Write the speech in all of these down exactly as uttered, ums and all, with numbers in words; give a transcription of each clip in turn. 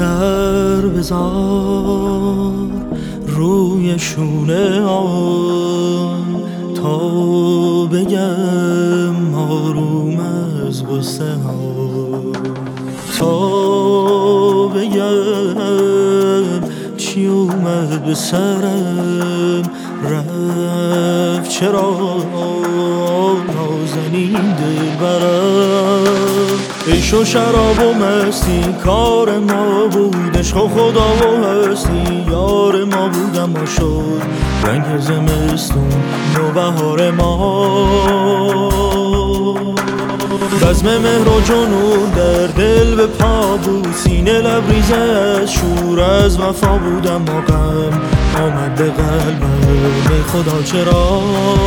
سر بذار روی شونه آن تا بگم آروم از غصه ها، تا بگم چی اومد به سرم رفت چرا نازنین دلبرم. عشق و شراب و مستی کار ما بود، عشق و خدا و هستی یار ما بود، اما شد رنگ زمستون نوبهار ما. بزم مهر و جنون در دل به پا بود، سینه لبریزه از شور از وفا بود، اما غم آمد به قلبم ای خدا چرا.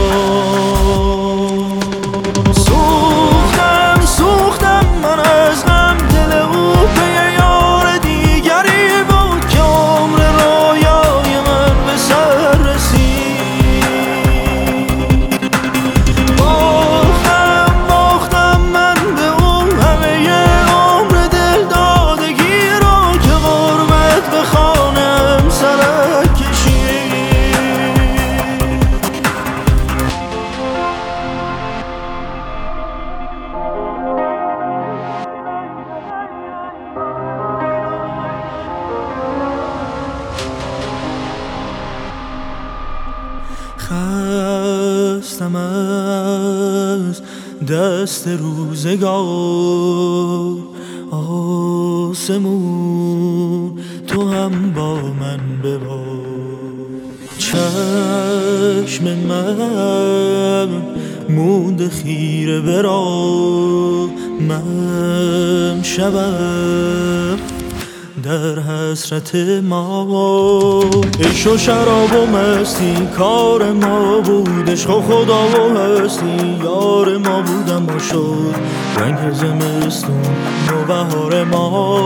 سوختم سوختم من از غم، دل او به یار دیگری بود که عمر رویای من به سر رسید. باختم باختم من به اون همه عمر دل دادگی رو که غربت به خانم سرک کشید. خستم از دست روزگار، آسمون تو هم با من ببار. چشم من مونده خیره به راه، من شبم در حسرت ما. عشق و شراب و مستی کار ما بود، عشق و خدا و هستی یار ما بود، اما شد رنگ زمستون نوبهار ما.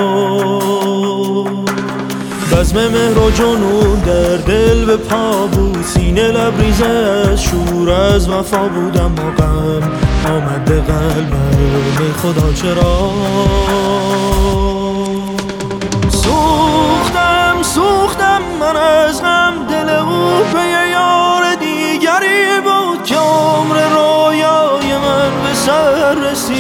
بزم مهر و جنون در دل به پا بود، سینه لبریزه از شور از وفا بود، اما غم آمد به قلبم ای خدا چرا. سوختم سوختم من از غم، دل او به یار دیگری بود که عمر رویای من به سر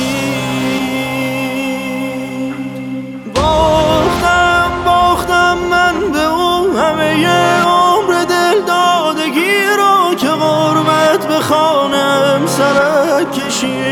رسید. باختم باختم من به او همه عمر دل دادگی رو که غربت به خانم سرک کشید.